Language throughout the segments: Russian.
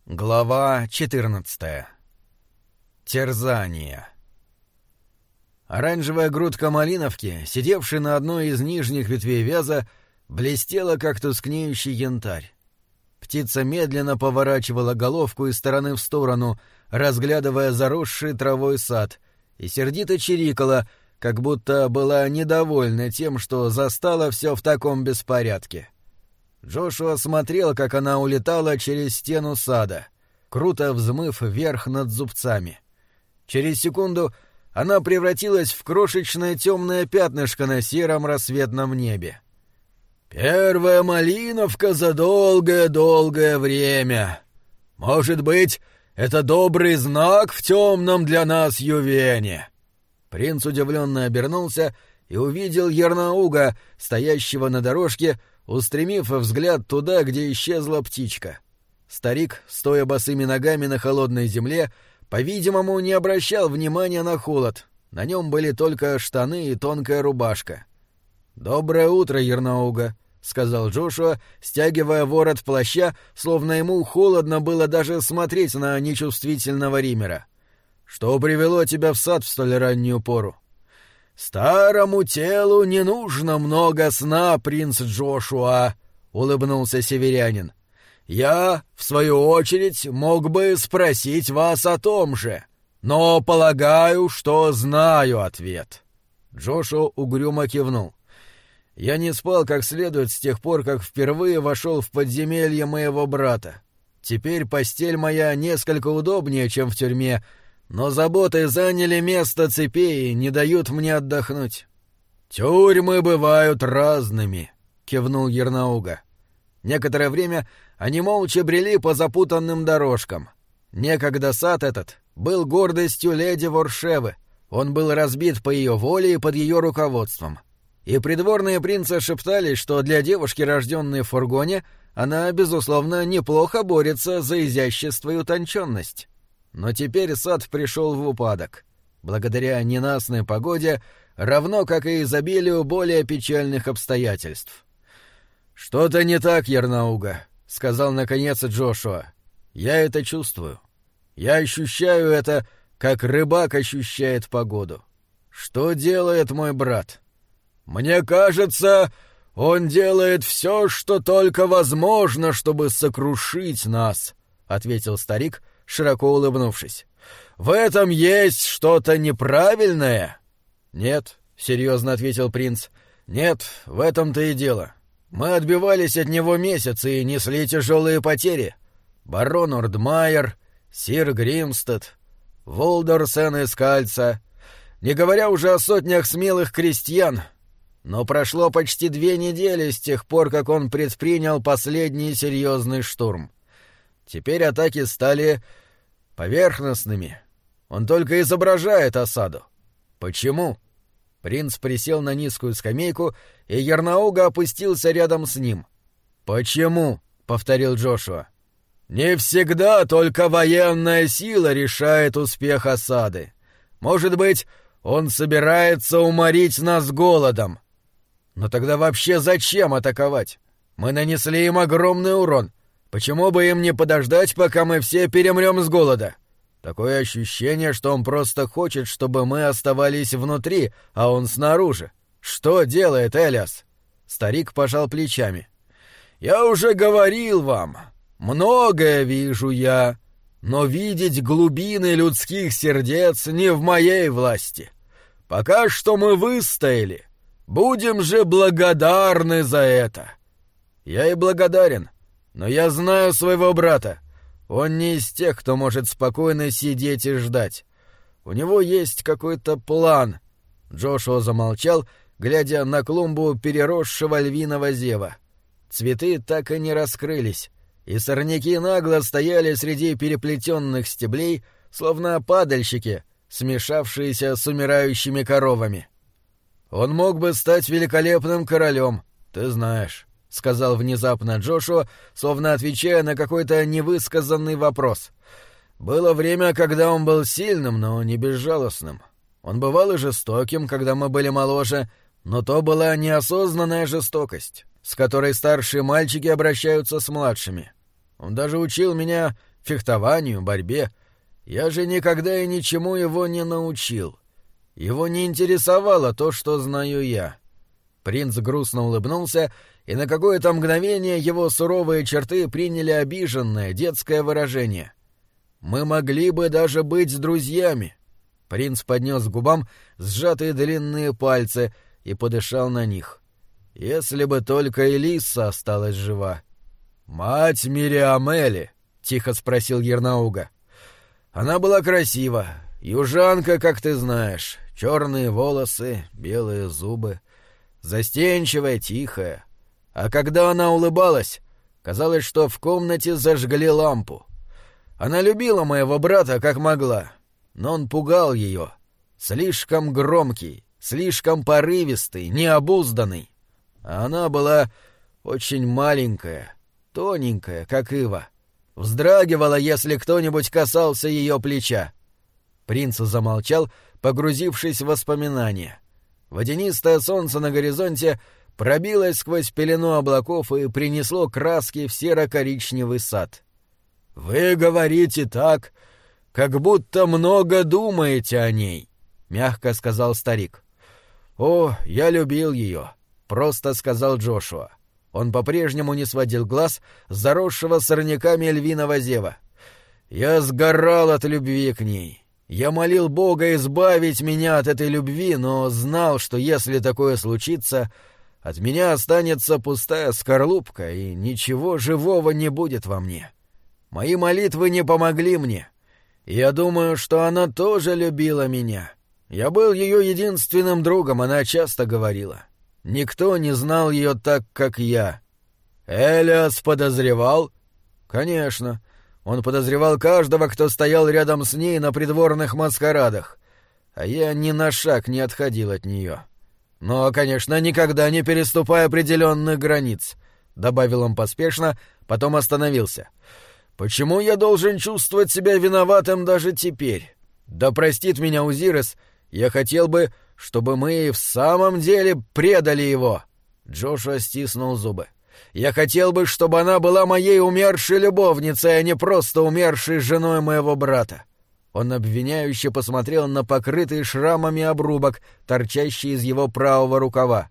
Глава 14. Терзание. Оранжевая грудка малиновки, сидевшая на одной из нижних ветвей вяза, блестела, как тускнеющий янтарь. Птица медленно поворачивала головку из стороны в сторону, разглядывая заросший травой сад, и сердито чирикала, как будто была недовольна тем, что застала все в таком беспорядке. Джошуа смотрел, как она улетала через стену сада, круто взмыв вверх над зубцами. Через секунду она превратилась в крошечное темное пятнышко на сером рассветном небе. «Первая малиновка за долгое-долгое время. Может быть, это добрый знак в темном для нас Ювене?» Принц удивленно обернулся и увидел Ярнауга, стоящего на дорожке, устремив взгляд туда, где исчезла птичка. Старик, стоя босыми ногами на холодной земле, по-видимому, не обращал внимания на холод. На нем были только штаны и тонкая рубашка. «Доброе утро, Ярнауга», — сказал Джошуа, стягивая ворот плаща, словно ему холодно было даже смотреть на нечувствительного Риммера. «Что привело тебя в сад в столь раннюю пору?» «Старому телу не нужно много сна, принц Джошуа», — улыбнулся северянин. «Я, в свою очередь, мог бы спросить вас о том же, но полагаю, что знаю ответ». Джошуа угрюмо кивнул. «Я не спал как следует с тех пор, как впервые вошел в подземелье моего брата. Теперь постель моя несколько удобнее, чем в тюрьме, но заботы заняли место цепей и не дают мне отдохнуть». «Тюрьмы бывают разными», — кивнул Ярнауга. Некоторое время они молча брели по запутанным дорожкам. Некогда сад этот был гордостью леди Воршевы. Он был разбит по ее воле и под ее руководством. И придворные принцы шептались, что для девушки, рожденной в фургоне, она, безусловно, неплохо борется за изящество и утонченность. Но теперь сад пришел в упадок, благодаря ненастной погоде, равно как и изобилию более печальных обстоятельств. «Что-то не так, Ярнауга», — сказал наконец Джошуа. «Я это чувствую. Я ощущаю это, как рыбак ощущает погоду. Что делает мой брат?» «Мне кажется, он делает все, что только возможно, чтобы сокрушить нас», — ответил старик, широко улыбнувшись. «В этом есть что-то неправильное?» «Нет», — серьезно ответил принц, — «нет, в этом-то и дело. Мы отбивались от него месяц и несли тяжелые потери. Барон Ордмайер, сир Гримстед, Волдор Сен-Искальца, не говоря уже о сотнях смелых крестьян. Но прошло почти 2 недели с тех пор, как он предпринял последний серьезный штурм. Теперь атаки стали поверхностными. Он только изображает осаду. Почему?» Принц присел на низкую скамейку, и Ярнауга опустился рядом с ним. «Почему?» — повторил Джошуа. «Не всегда только военная сила решает успех осады. Может быть, он собирается уморить нас голодом. Но тогда вообще зачем атаковать? Мы нанесли им огромный урон. Почему бы им не подождать, пока мы все перемрем с голода? Такое ощущение, что он просто хочет, чтобы мы оставались внутри, а он снаружи. Что делает Элиас?» Старик пожал плечами. «Я уже говорил вам, многое вижу я, но видеть глубины людских сердец не в моей власти. Пока что мы выстояли. Будем же благодарны за это». «Я и благодарен, но я знаю своего брата. Он не из тех, кто может спокойно сидеть и ждать. У него есть какой-то план». Джошуа замолчал, глядя на клумбу переросшего львиного зева. Цветы так и не раскрылись, и сорняки нагло стояли среди переплетенных стеблей, словно падальщики, смешавшиеся с умирающими коровами. «Он мог бы стать великолепным королем, ты знаешь», — сказал внезапно Джошуа, словно отвечая на какой-то невысказанный вопрос. «Было время, когда он был сильным, но не безжалостным. Он бывал и жестоким, когда мы были моложе, но то была неосознанная жестокость, с которой старшие мальчики обращаются с младшими. Он даже учил меня фехтованию, борьбе. Я же никогда и ничему его не научил. Его не интересовало то, что знаю я». Принц грустно улыбнулся, и на какое-то мгновение его суровые черты приняли обиженное детское выражение. «Мы могли бы даже быть друзьями». Принц поднес к губам сжатые длинные пальцы и подышал на них. «Если бы только Элисса осталась жива». «Мать Мириамели?» — тихо спросил Ернауга. «Она была красива. Южанка, как ты знаешь. Черные волосы, белые зубы. Застенчивая, тихая. А когда она улыбалась, казалось, что в комнате зажгли лампу. Она любила моего брата как могла, но он пугал ее. Слишком громкий, слишком порывистый, необузданный. А она была очень маленькая, тоненькая, как ива. Вздрагивала, если кто-нибудь касался ее плеча». Принц замолчал, погрузившись в воспоминания. Водянистое солнце на горизонте пробилось сквозь пелену облаков и принесло краски в серо-коричневый сад. «Вы говорите так, как будто много думаете о ней», — мягко сказал старик. «О, я любил ее», — просто сказал Джошуа. Он по-прежнему не сводил глаз с заросшего сорняками львиного зева. «Я сгорал от любви к ней. Я молил Бога избавить меня от этой любви, но знал, что если такое случится, от меня останется пустая скорлупка, и ничего живого не будет во мне. Мои молитвы не помогли мне. Я думаю, что она тоже любила меня. Я был ее единственным другом, она часто говорила. Никто не знал ее так, как я». «Элиас подозревал?» «Конечно. Он подозревал каждого, кто стоял рядом с ней на придворных маскарадах, а я ни на шаг не отходил от нее. Но, конечно, никогда не переступая определенных границ», — добавил он поспешно, потом остановился. «Почему я должен чувствовать себя виноватым даже теперь? Да простит меня Узирис, я хотел бы, чтобы мы и в самом деле предали его». Джошуа стиснул зубы. «Я хотел бы, чтобы она была моей умершей любовницей, а не просто умершей женой моего брата». Он обвиняюще посмотрел на покрытый шрамами обрубок, торчащий из его правого рукава.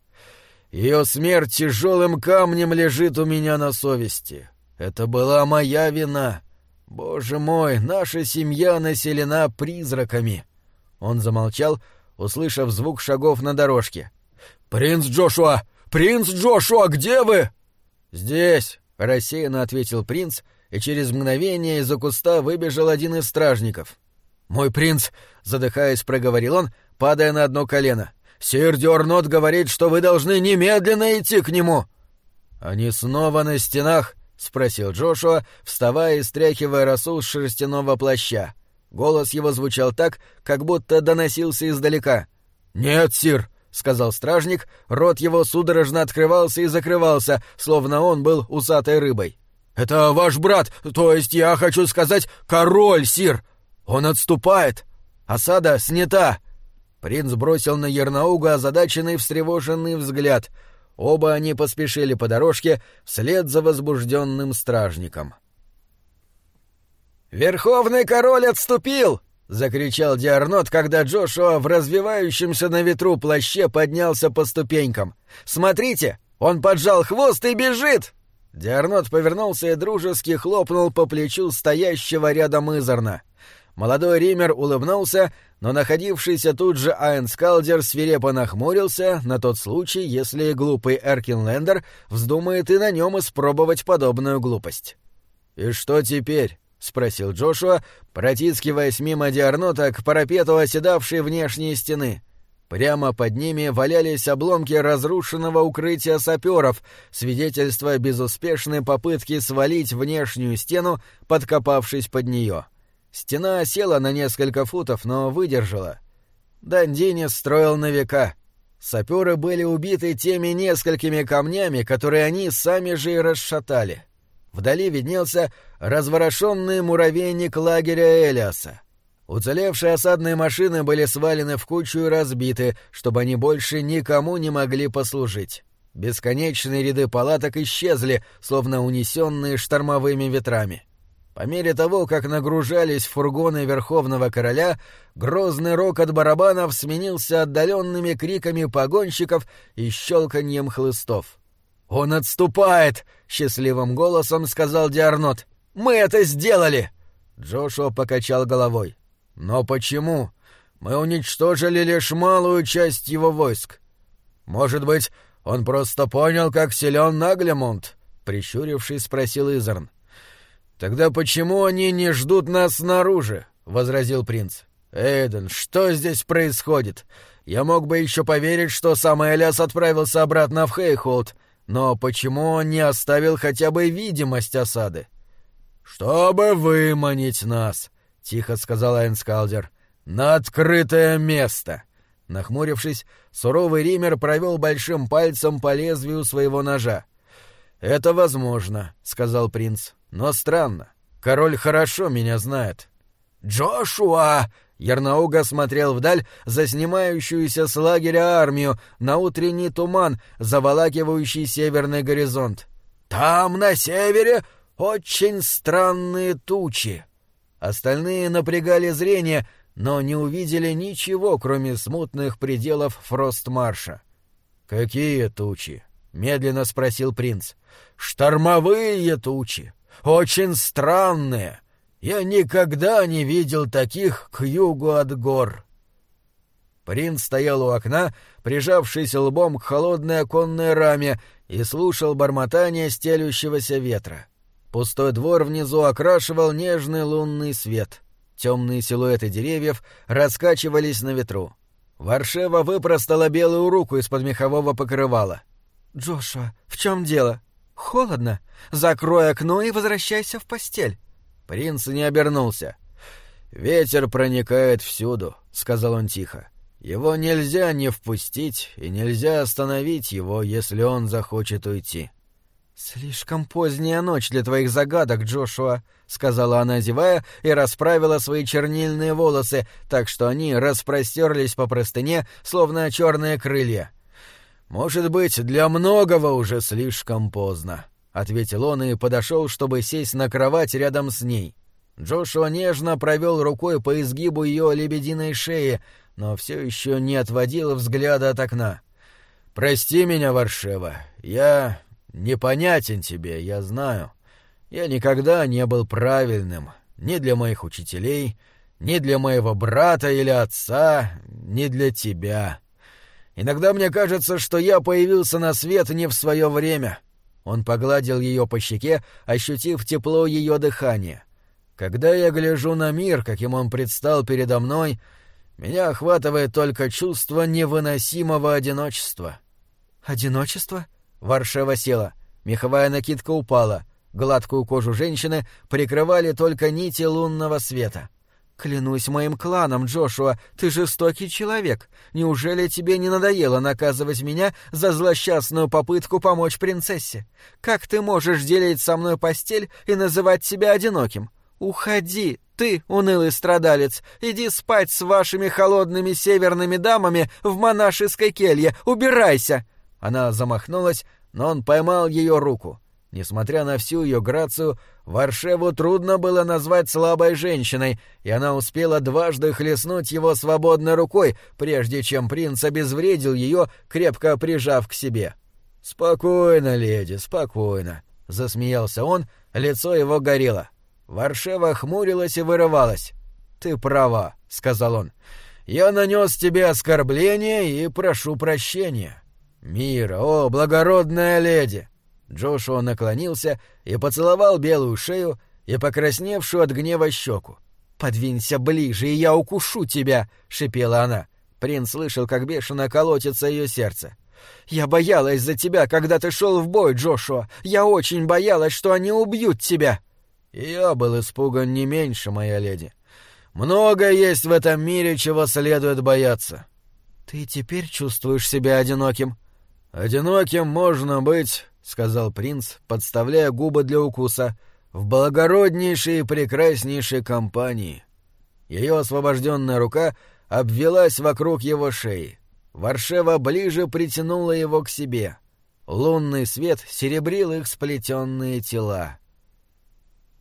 «Ее смерть тяжелым камнем лежит у меня на совести. Это была моя вина. Боже мой, наша семья населена призраками». Он замолчал, услышав звук шагов на дорожке. «Принц Джошуа! Принц Джошуа, где вы?» «Здесь», — рассеянно ответил принц, и через мгновение из-за куста выбежал один из стражников. «Мой принц», — задыхаясь, проговорил он, падая на одно колено, — «сир Дюарнот говорит, что вы должны немедленно идти к нему». «Они снова на стенах?» — спросил Джошуа, вставая и стряхивая росу с шерстяного плаща. Голос его звучал так, как будто доносился издалека. «Нет, сир», — сказал стражник, рот его судорожно открывался и закрывался, словно он был усатой рыбой. «Это ваш брат, то есть я хочу сказать, король, сир! Он отступает! Осада снята!» Принц бросил на Ернауга озадаченный встревоженный взгляд. Оба они поспешили по дорожке вслед за возбужденным стражником. «Верховный король отступил!» — закричал Диарнот, когда Джошуа в развивающемся на ветру плаще поднялся по ступенькам. «Смотрите, он поджал хвост и бежит!» Диарнот повернулся и дружески хлопнул по плечу стоящего рядом Изорна. Молодой Ример улыбнулся, но находившийся тут же Айнскалдер свирепо нахмурился на тот случай, если глупый Эркинлендер вздумает и на нем испробовать подобную глупость. «И что теперь?» — спросил Джошуа, протискиваясь мимо Диарнота к парапету оседавшей внешней стены. Прямо под ними валялись обломки разрушенного укрытия саперов, свидетельство безуспешной попытки свалить внешнюю стену, подкопавшись под нее. Стена осела на несколько футов, но выдержала. Дандини строил на века. Саперы были убиты теми несколькими камнями, которые они сами же и расшатали. Вдали виднелся разворошенный муравейник лагеря Элиаса. Уцелевшие осадные машины были свалены в кучу и разбиты, чтобы они больше никому не могли послужить. Бесконечные ряды палаток исчезли, словно унесенные штормовыми ветрами. По мере того, как нагружались фургоны Верховного Короля, грозный рокот барабанов сменился отдаленными криками погонщиков и щелканьем хлыстов. «Он отступает!» — счастливым голосом сказал Диарнот. «Мы это сделали!» Джошуа покачал головой. «Но почему? Мы уничтожили лишь малую часть его войск. Может быть, он просто понял, как силен Наглемонт?» — прищурившись, спросил Изерн. «Тогда почему они не ждут нас снаружи?» — возразил принц. «Эйден, что здесь происходит? Я мог бы еще поверить, что сам Элиас отправился обратно в Хейхолд, но почему он не оставил хотя бы видимость осады?» «Чтобы выманить нас», — тихо сказал Айнскалдер, — «на открытое место». Нахмурившись, суровый Ример провел большим пальцем по лезвию своего ножа. «Это возможно», — сказал принц. «Но странно. Король хорошо меня знает». «Джошуа!» — Ярнауга смотрел вдаль за снимающуюся с лагеря армию на утренний туман, заволакивающий северный горизонт. «Там, на севере, очень странные тучи». Остальные напрягали зрение, но не увидели ничего, кроме смутных пределов Фростмарша. «Какие тучи?» — медленно спросил принц. «Штормовые тучи. Очень странные. Я никогда не видел таких к югу от гор». Принц стоял у окна, прижавшись лбом к холодной оконной раме, и слушал бормотание стелющегося ветра. Пустой двор внизу окрашивал нежный лунный свет. Темные силуэты деревьев раскачивались на ветру. Варшева выпростала белую руку из-под мехового покрывала. «Джошуа, в чем дело? Холодно? Закрой окно и возвращайся в постель». Принц не обернулся. «Ветер проникает всюду», — сказал он тихо. «Его нельзя не впустить, и нельзя остановить его, если он захочет уйти». «Слишком поздняя ночь для твоих загадок, Джошуа», — сказала она, зевая, и расправила свои чернильные волосы, так что они распростерлись по простыне, словно черные крылья. «Может быть, для многого уже слишком поздно», — ответил он и подошел, чтобы сесть на кровать рядом с ней. Джошуа нежно провел рукой по изгибу ее лебединой шеи, но все еще не отводил взгляда от окна. «Прости меня, Варшева, я непонятен тебе, я знаю. Я никогда не был правильным ни для моих учителей, ни для моего брата или отца, ни для тебя. Иногда мне кажется, что я появился на свет не в свое время». Он погладил ее по щеке, ощутив тепло ее дыхания. «Когда я гляжу на мир, каким он предстал передо мной, меня охватывает только чувство невыносимого одиночества». «Одиночество?» Варшева села. Меховая накидка упала. Гладкую кожу женщины прикрывали только нити лунного света. «Клянусь моим кланом, Джошуа, ты жестокий человек. Неужели тебе не надоело наказывать меня за злосчастную попытку помочь принцессе? Как ты можешь делить со мной постель и называть себя одиноким? Уходи, ты, унылый страдалец, иди спать с вашими холодными северными дамами в монашеской келье, убирайся!» Она замахнулась, но он поймал ее руку. Несмотря на всю ее грацию, Варшеву трудно было назвать слабой женщиной, и она успела дважды хлестнуть его свободной рукой, прежде чем принц обезвредил ее, крепко прижав к себе. «Спокойно, леди, спокойно», — засмеялся он, лицо его горело. Варшева хмурилась и вырывалась. «Ты права», — сказал он. «Я нанес тебе оскорбление и прошу прощения». «Мира, о, благородная леди!» Джошуа наклонился и поцеловал белую шею и покрасневшую от гнева щеку. «Подвинься ближе, и я укушу тебя!» — шипела она. Принц слышал, как бешено колотится ее сердце. «Я боялась за тебя, когда ты шел в бой, Джошуа! Я очень боялась, что они убьют тебя!» «И я был испуган не меньше, моя леди. Много есть в этом мире, чего следует бояться». «Ты теперь чувствуешь себя одиноким?» «Одиноким можно быть», — сказал принц, подставляя губы для укуса, — «в благороднейшей и прекраснейшей компании». Ее освобожденная рука обвелась вокруг его шеи. Варшева ближе притянула его к себе. Лунный свет серебрил их сплетенные тела.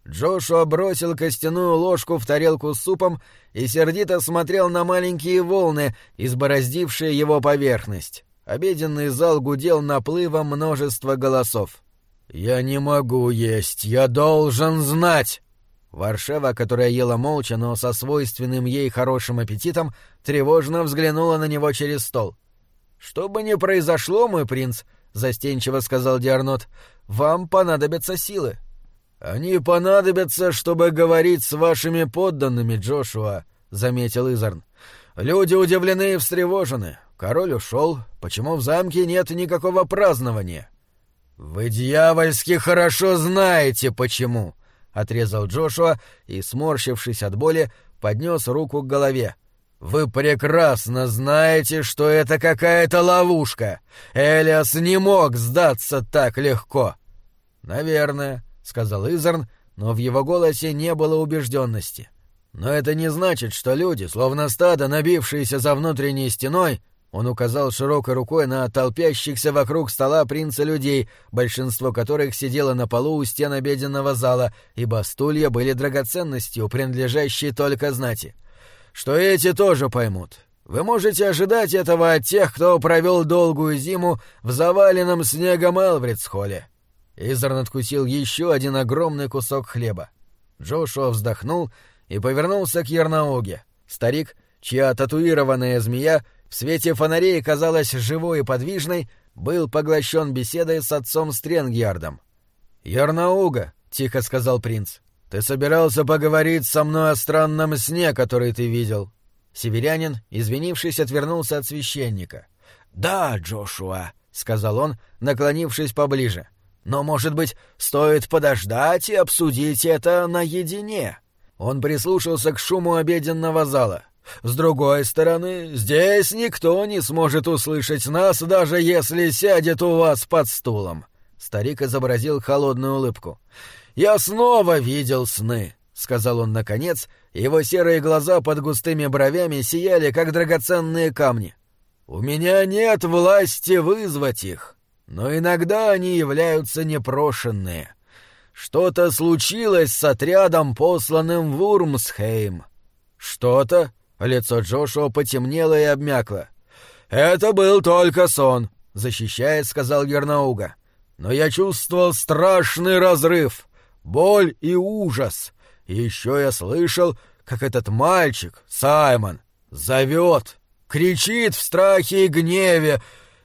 Джошуа бросил костяную ложку в тарелку с супом и сердито смотрел на маленькие волны, избороздившие его поверхность. Обеденный зал гудел наплывом множества голосов. «Я не могу есть, я должен знать!» Варшава, которая ела молча, но со свойственным ей хорошим аппетитом, тревожно взглянула на него через стол. «Что бы ни произошло, мой принц, — застенчиво сказал Диарнот, — вам понадобятся силы». «Они понадобятся, чтобы говорить с вашими подданными, Джошуа», — заметил Изарн. «Люди удивлены и встревожены. Король ушел. Почему в замке нет никакого празднования?» «Вы дьявольски хорошо знаете, почему», — отрезал Джошуа и, сморщившись от боли, поднес руку к голове. «Вы прекрасно знаете, что это какая-то ловушка. Элиас не мог сдаться так легко». «Наверное», — сказал Изарн, но в его голосе не было убежденности. «Но это не значит, что люди, словно стадо, набившиеся за внутренней стеной...» Он указал широкой рукой на толпящихся вокруг стола принца людей, большинство которых сидело на полу у стен обеденного зала, ибо стулья были драгоценностью, принадлежащей только знати. «Что эти тоже поймут. Вы можете ожидать этого от тех, кто провел долгую зиму в заваленном снегом Элвридсхолле». Изарн откусил еще один огромный кусок хлеба. Джошуа вздохнул и повернулся к Ярнауге. Старик, чья татуированная змея в свете фонарей казалась живой и подвижной, был поглощен беседой с отцом Стренгьярдом. «Ярнауга», — тихо сказал принц, — «ты собирался поговорить со мной о странном сне, который ты видел?» Северянин, извинившись, отвернулся от священника. «Да, Джошуа», — сказал он, наклонившись поближе. «Но, может быть, стоит подождать и обсудить это наедине?» Он прислушался к шуму обеденного зала. «С другой стороны, здесь никто не сможет услышать нас, даже если сядет у вас под стулом». Старик изобразил холодную улыбку. «Я снова видел сны», — сказал он наконец, и его серые глаза под густыми бровями сияли, как драгоценные камни. «У меня нет власти вызвать их, но иногда они являются непрошенные. Что-то случилось с отрядом, посланным в Урмсхейм». «Что-то?» — лицо Джошуа потемнело и обмякло. «Это был только сон», — защищаясь, сказал Ярнауга. «Но я чувствовал страшный разрыв, боль и ужас. И еще я слышал, как этот мальчик, Саймон, зовет, кричит в страхе и гневе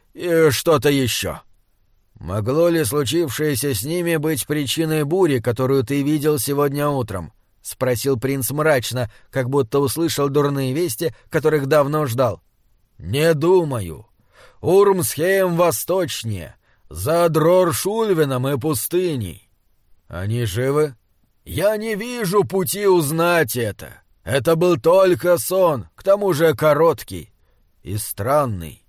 и что-то еще». «Могло ли случившееся с ними быть причиной бури, которую ты видел сегодня утром?» — спросил принц мрачно, как будто услышал дурные вести, которых давно ждал. «Не думаю. Урмсхейм восточнее, за Дроршульвином и пустыней». «Они живы?» «Я не вижу пути узнать это. Это был только сон, к тому же короткий и странный».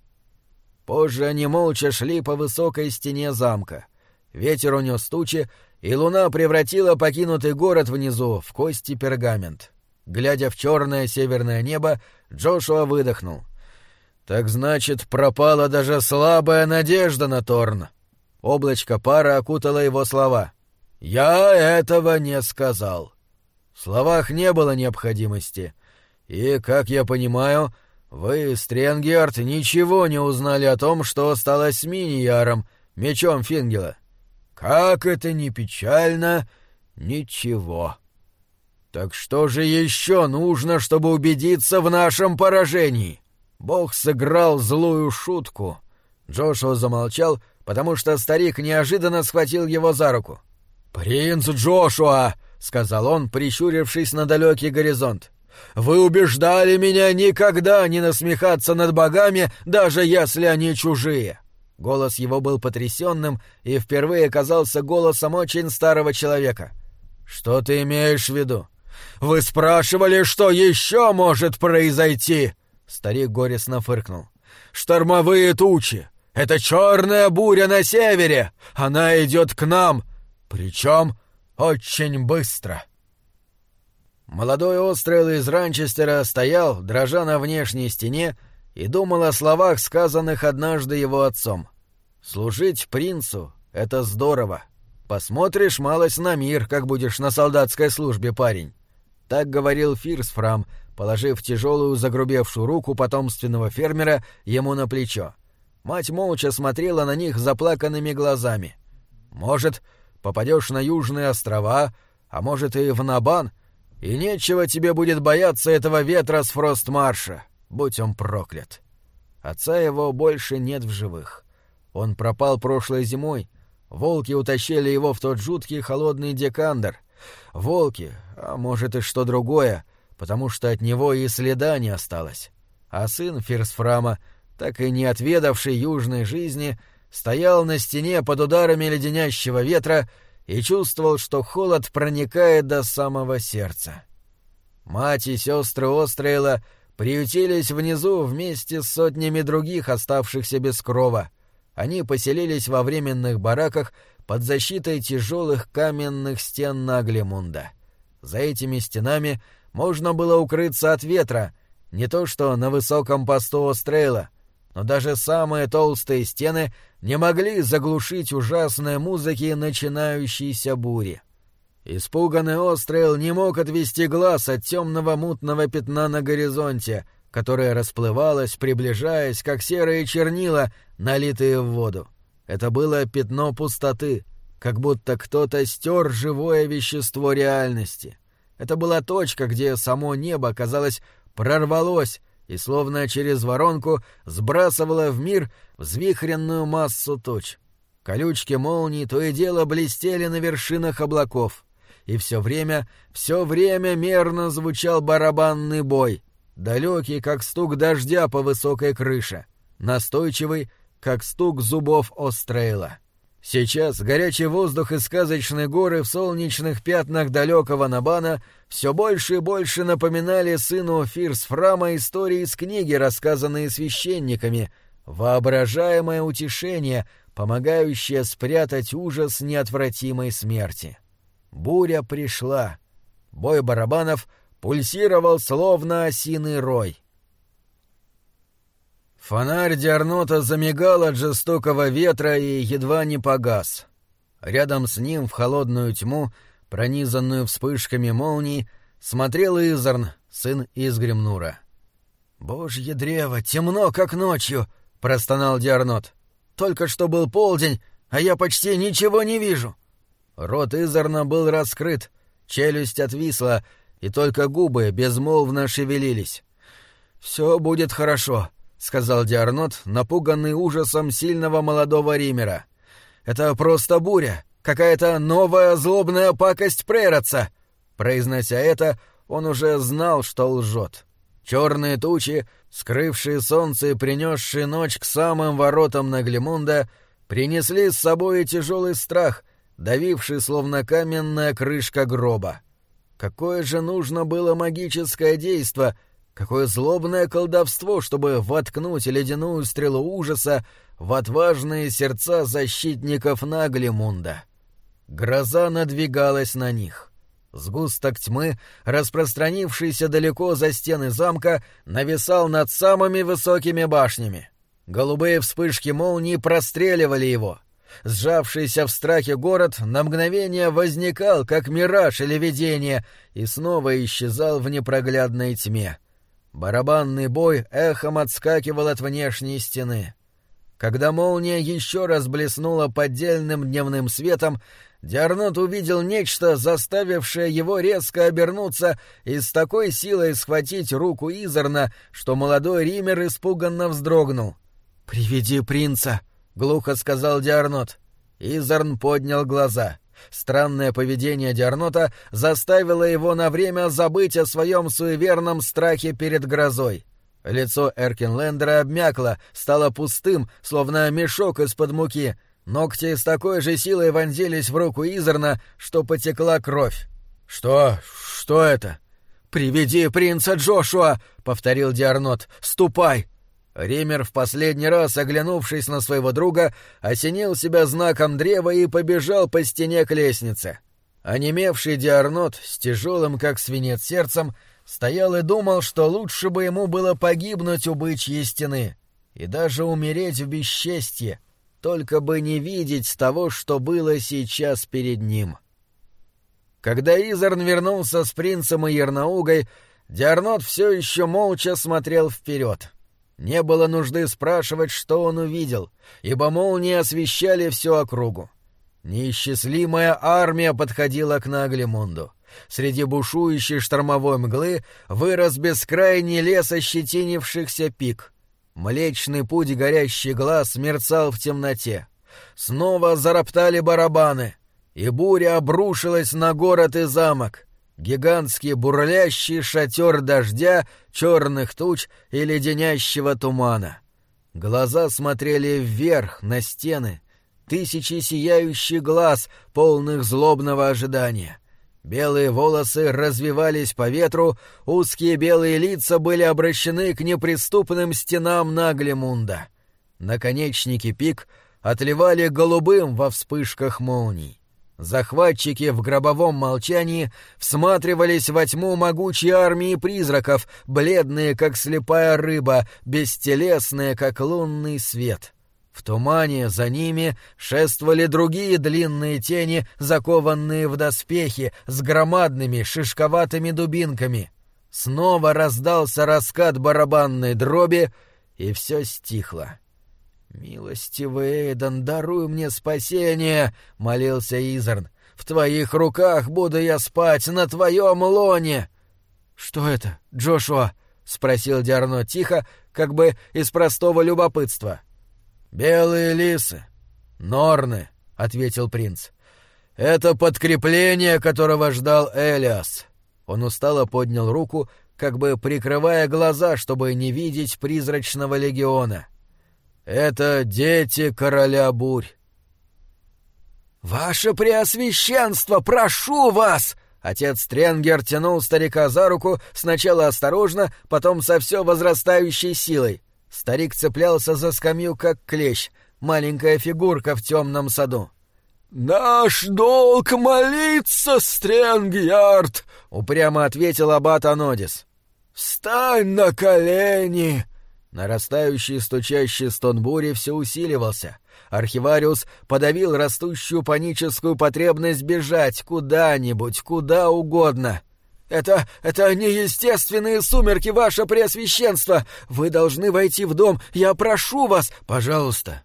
Позже они молча шли по высокой стене замка. Ветер унес тучи, и луна превратила покинутый город внизу в кости пергамент. Глядя в черное северное небо, Джошуа выдохнул. «Так значит, пропала даже слабая надежда на Торн». Облачко пара окутало его слова. «Я этого не сказал». В словах не было необходимости. И, как я понимаю, вы, Стренгьярд, ничего не узнали о том, что стало с Миньяром, мечом Фингела. Как это ни печально, ничего. Так что же еще нужно, чтобы убедиться в нашем поражении? Бог сыграл злую шутку. Джошуа замолчал, потому что старик неожиданно схватил его за руку. «Принц Джошуа!» — сказал он, прищурившись на далекий горизонт. «Вы убеждали меня никогда не насмехаться над богами, даже если они чужие». Голос его был потрясенным и впервые казался голосом очень старого человека. «Что ты имеешь в виду?» «Вы спрашивали, что еще может произойти?» Старик горестно фыркнул. «Штормовые тучи! Это черная буря на севере! Она идет к нам! Причем очень быстро!» Молодой Острел из Ранчестера стоял, дрожа на внешней стене, и думал о словах, сказанных однажды его отцом. «Служить принцу — это здорово. Посмотришь малость на мир, как будешь на солдатской службе, парень». Так говорил Фирсфрам, положив тяжелую загрубевшую руку потомственного фермера ему на плечо. Мать молча смотрела на них заплаканными глазами. «Может, попадешь на Южные острова, а может и в Набан, и нечего тебе будет бояться этого ветра с Фростмарша, будь он проклят». Отца его больше нет в живых. Он пропал прошлой зимой. Волки утащили его в тот жуткий холодный декандр. Волки, а может и что другое, потому что от него и следа не осталось. А сын Фирсфрама, так и не отведавший южной жизни, стоял на стене под ударами леденящего ветра и чувствовал, что холод проникает до самого сердца. Мать и сестры Острейла приютились внизу вместе с сотнями других, оставшихся без крова. Они поселились во временных бараках под защитой тяжелых каменных стен Наглимунда. За этими стенами можно было укрыться от ветра, не то что на высоком посту Острейла, но даже самые толстые стены не могли заглушить ужасной музыки начинающейся бури. Испуганный Острейл не мог отвести глаз от темного мутного пятна на горизонте, которое расплывалось, приближаясь, как серые чернила, налитые в воду. Это было пятно пустоты, как будто кто-то стер живое вещество реальности. Это была точка, где само небо, казалось, прорвалось и словно через воронку сбрасывало в мир взвихренную массу туч. Колючки молний то и дело блестели на вершинах облаков. И все время мерно звучал барабанный бой, далекий, как стук дождя по высокой крыше, настойчивый, как стук зубов Острейла. Сейчас горячий воздух и сказочные горы в солнечных пятнах далекого Набана все больше и больше напоминали сыну Фирсфрама истории из книги, рассказанные священниками, воображаемое утешение, помогающее спрятать ужас неотвратимой смерти. Буря пришла. Бой барабанов пульсировал, словно осиный рой. Фонарь Диарнота замигал от жестокого ветра и едва не погас. Рядом с ним в холодную тьму, пронизанную вспышками молний, смотрел Изарн, сын Изгримнура. «Божье древо, темно, как ночью!» — простонал Диарнот. «Только что был полдень, а я почти ничего не вижу!» Рот Изарна был раскрыт, челюсть отвисла, и только губы безмолвно шевелились. «Все будет хорошо», — сказал Диарнот, напуганный ужасом сильного молодого римера. «Это просто буря, какая-то новая злобная пакость Прейратса». Произнося это, он уже знал, что лжет. Черные тучи, скрывшие солнце и принесшие ночь к самым воротам Наглимунда, принесли с собой и тяжелый страх, давивший словно каменная крышка гроба. Какое же нужно было магическое действо, какое злобное колдовство, чтобы воткнуть ледяную стрелу ужаса в отважные сердца защитников Наглимунда. Гроза надвигалась на них. Сгусток тьмы, распространившийся далеко за стены замка, нависал над самыми высокими башнями. Голубые вспышки молний простреливали его. Сжавшийся в страхе город на мгновение возникал, как мираж или видение, и снова исчезал в непроглядной тьме. Барабанный бой эхом отскакивал от внешней стены. Когда молния еще раз блеснула поддельным дневным светом, Диарнот увидел нечто, заставившее его резко обернуться и с такой силой схватить руку Изарна, что молодой ример испуганно вздрогнул. «Приведи принца», — глухо сказал Диарнот. Изарн поднял глаза. Странное поведение Диарнота заставило его на время забыть о своем суеверном страхе перед грозой. Лицо Эркинлендера обмякло, стало пустым, словно мешок из-под муки. Ногти с такой же силой вонзились в руку Изарна, что потекла кровь. «Что это?» «Приведи принца Джошуа!» — повторил Диарнот. «Ступай!» Ример, в последний раз оглянувшись на своего друга, осенил себя знаком древа и побежал по стене к лестнице. Онемевший Диарнот, с тяжелым как свинец сердцем, стоял и думал, что лучше бы ему было погибнуть у бычьей стены и даже умереть в бесчестье. только бы не видеть того, что было сейчас перед ним. Когда Изарн вернулся с принцем и Ернаугой, Диарнот все еще молча смотрел вперед. Не было нужды спрашивать, что он увидел, ибо молнии освещали всю округу. Неисчислимая армия подходила к Наглимунду. Среди бушующей штормовой мглы вырос бескрайний лес ощетинившихся пик. Млечный путь горящий глаз мерцал в темноте. Снова зароптали барабаны, и буря обрушилась на город и замок. Гигантский бурлящий шатер дождя, черных туч и леденящего тумана. Глаза смотрели вверх, на стены. Тысячи сияющих глаз, полных злобного ожидания. Белые волосы развивались по ветру, узкие белые лица были обращены к неприступным стенам Наглимунда. Наконечники пик отливали голубым во вспышках молний. Захватчики в гробовом молчании всматривались во тьму могучей армии призраков, бледные, как слепая рыба, бестелесные, как лунный свет. В тумане за ними шествовали другие длинные тени, закованные в доспехи, с громадными шишковатыми дубинками. Снова раздался раскат барабанной дроби, и все стихло. «Милостивый Эйден, даруй мне спасение!» — молился Изарн. «В твоих руках буду я спать, на твоем лоне!» «Что это, Джошуа?» — спросил Диарнот тихо, как бы из простого любопытства. «Белые лисы. Норны», — ответил принц. «Это подкрепление, которого ждал Элиас». Он устало поднял руку, как бы прикрывая глаза, чтобы не видеть призрачного легиона. «Это дети короля бурь». «Ваше Преосвященство, прошу вас!» Отец Стренгер тянул старика за руку, сначала осторожно, потом со все возрастающей силой. Старик цеплялся за скамью, как клещ, маленькая фигурка в темном саду. «Наш долг молиться, Стренгьярд!» — упрямо ответил аббат Анодис. «Встань на колени!» Нарастающий стучащий стон бури все усиливался. Архивариус подавил растущую паническую потребность бежать куда-нибудь, куда угодно. «Это неестественные сумерки, ваше Преосвященство! Вы должны войти в дом, я прошу вас, пожалуйста!»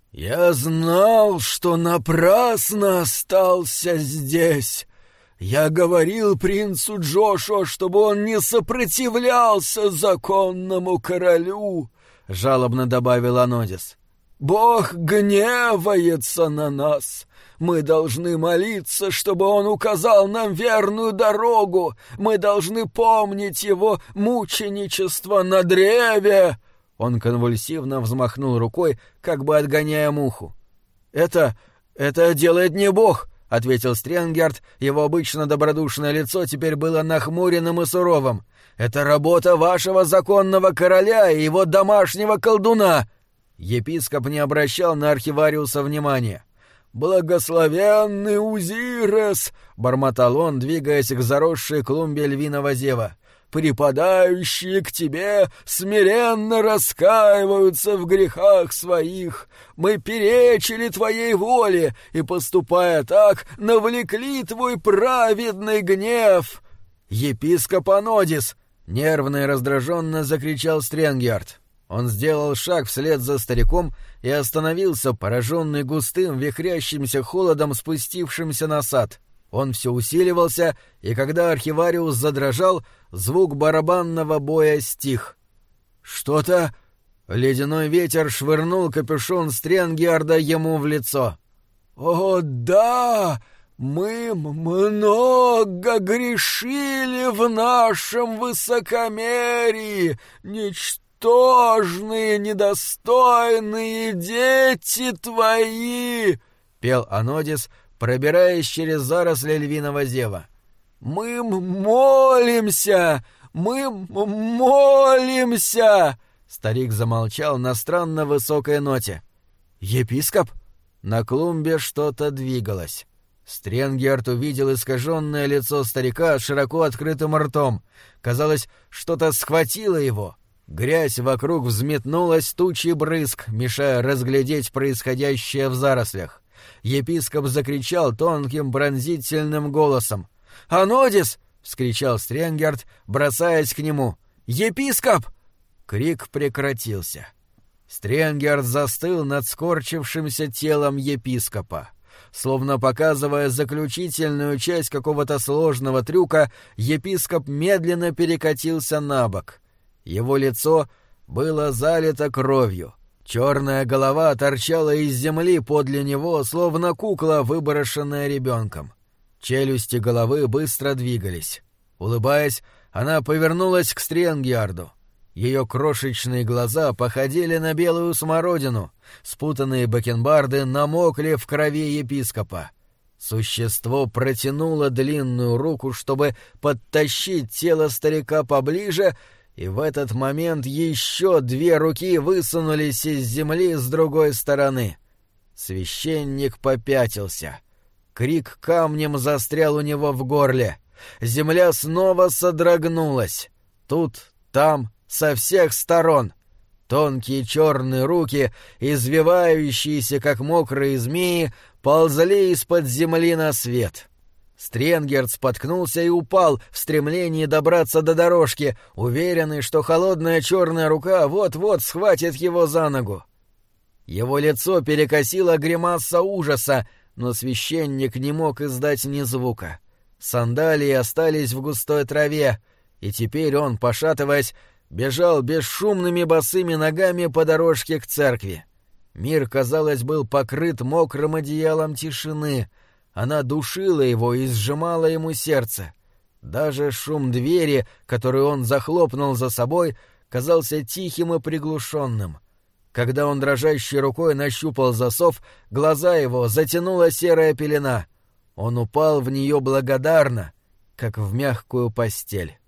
«Я знал, что напрасно остался здесь. Я говорил принцу Джошуа, чтобы он не сопротивлялся законному королю», — жалобно добавил Анодис. «Бог гневается на нас. Мы должны молиться, чтобы он указал нам верную дорогу. Мы должны помнить его мученичество на древе». Он конвульсивно взмахнул рукой, как бы отгоняя муху. «Это делает не Бог», — ответил Стренгерт, его обычно добродушное лицо теперь было нахмуренным и суровым. «Это работа вашего законного короля и его домашнего колдуна!» Епископ не обращал на архивариуса внимания. «Благословенный Узирес!» — бормотал он, двигаясь к заросшей клумбе львиного зева. «Припадающие к тебе смиренно раскаиваются в грехах своих. Мы перечили твоей воле и, поступая так, навлекли твой праведный гнев». «Епископ Анодис!» — нервно и раздраженно закричал Стренгьярд. Он сделал шаг вслед за стариком и остановился, пораженный густым, вихрящимся холодом, спустившимся на сад. Он все усиливался, и когда архивариус задрожал, звук барабанного боя стих. «Что-то...» Ледяной ветер швырнул капюшон Стренгьярда ему в лицо. «О, да! Мы много грешили в нашем высокомерии, ничтожные, недостойные дети твои!» — пел Анодис, пробираясь через заросли львиного зева. «Мы молимся! Мы молимся!» Старик замолчал на странно высокой ноте. «Епископ?» На клумбе что-то двигалось. Стренгьярд увидел искаженное лицо старика с широко открытым ртом. Казалось, что-то схватило его. Грязь вокруг взметнулась тучей брызг, мешая разглядеть происходящее в зарослях. Епископ закричал тонким пронзительным голосом. «Анодис!» — вскричал Стренгерт, бросаясь к нему. «Епископ!» Крик прекратился. Стренгерт застыл над скорчившимся телом епископа. Словно показывая заключительную часть какого-то сложного трюка, епископ медленно перекатился на бок. Его лицо было залито кровью. Черная голова торчала из земли подле него, словно кукла, выброшенная ребенком. Челюсти головы быстро двигались. Улыбаясь, она повернулась к Стренгьярду. Ее крошечные глаза походили на белую смородину, спутанные бакенбарды намокли в крови епископа. Существо протянуло длинную руку, чтобы подтащить тело старика поближе, и в этот момент еще 2 руки высунулись из земли с другой стороны. Священник попятился. Крик камнем застрял у него в горле. Земля снова содрогнулась. Тут, там, со всех сторон. Тонкие черные руки, извивающиеся, как мокрые змеи, ползли из-под земли на свет. Стренгерт споткнулся и упал в стремлении добраться до дорожки, уверенный, что холодная черная рука вот-вот схватит его за ногу. Его лицо перекосило гримаса ужаса, но священник не мог издать ни звука. Сандалии остались в густой траве, и теперь он, пошатываясь, бежал бесшумными босыми ногами по дорожке к церкви. Мир, казалось, был покрыт мокрым одеялом тишины. Она душила его и сжимала ему сердце. Даже шум двери, которую он захлопнул за собой, казался тихим и приглушенным. Когда он дрожащей рукой нащупал засов, глаза его затянула серая пелена. Он упал в нее благодарно, как в мягкую постель.